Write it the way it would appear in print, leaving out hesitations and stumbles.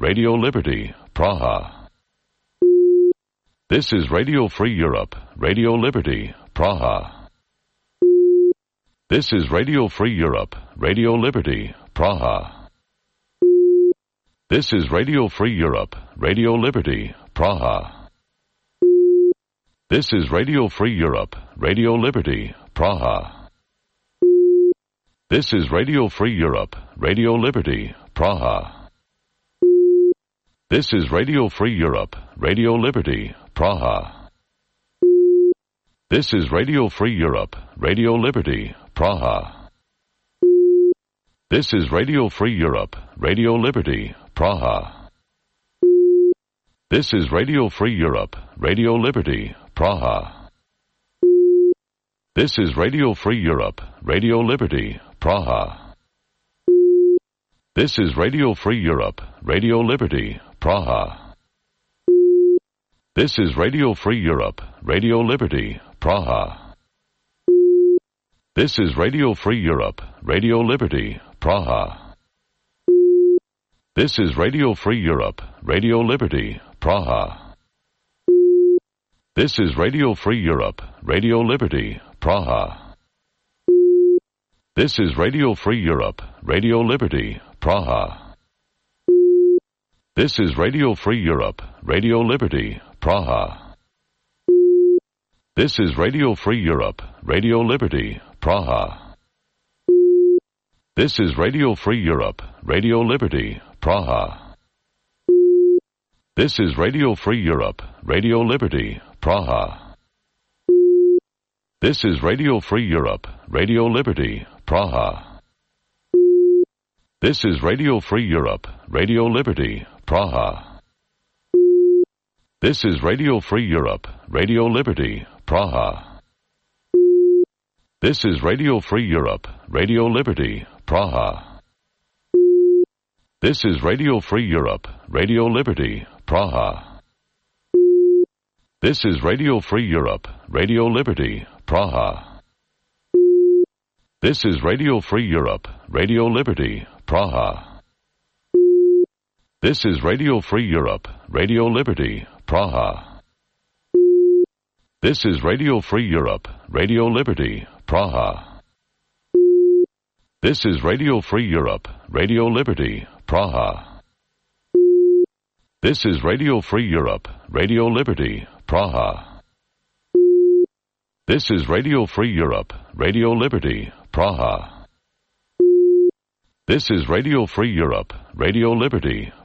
Radio Liberty, Praha. This is Radio Free Europe, Radio Liberty, Praha. This is Radio Free Europe, Radio Liberty, Praha. This is Radio Free Europe, Radio Liberty, Praha. This is Radio Free Europe, Radio Liberty, Praha. This is Radio Free Europe, Radio Liberty, Praha. This is Radio Free Europe, Radio Liberty, Praha. This is Radio Free Europe, Radio Liberty, Praha. This is Radio Free Europe, Radio Liberty, Praha. This is Radio Free Europe, Radio Liberty, Praha. This is Radio Free Europe, Radio Liberty, Praha. This is Radio Free Europe, Radio Liberty, Praha. This is Radio Free Europe, Radio Liberty, Praha. This is Radio Free Europe, Radio Liberty, Praha. This is Radio Free Europe, Radio Liberty, Praha. This is Radio Free Europe, Radio Liberty, Praha. This is Radio Free Europe, Radio Liberty, Praha. This is Radio Free Europe, Radio Liberty, Praha. This is Radio Free Europe, Radio Liberty, Praha. This is Radio Free Europe, Radio Liberty, Praha. This is Radio Free Europe, Radio Liberty, Praha. This is Radio Free Europe, Radio Liberty, Praha. This is Radio Free Europe, Radio Liberty, Praha. This is Radio Free Europe, Radio Liberty, Praha. This is Radio Free Europe, Radio Liberty, Praha. This is Radio Free Europe, Radio Liberty, Praha. This is Radio Free Europe, Radio Liberty, Praha. This is Radio Free Europe, Radio Liberty, Praha. This is Radio Free Europe, Radio Liberty, Praha. This is Radio Free Europe, Radio Liberty, Praha. This is Radio Free Europe, Radio Liberty, Praha. This is Radio Free Europe, Radio Liberty, Praha. This is Radio Free Europe, Radio Liberty, Praha. This is Radio Free Europe, Radio Liberty,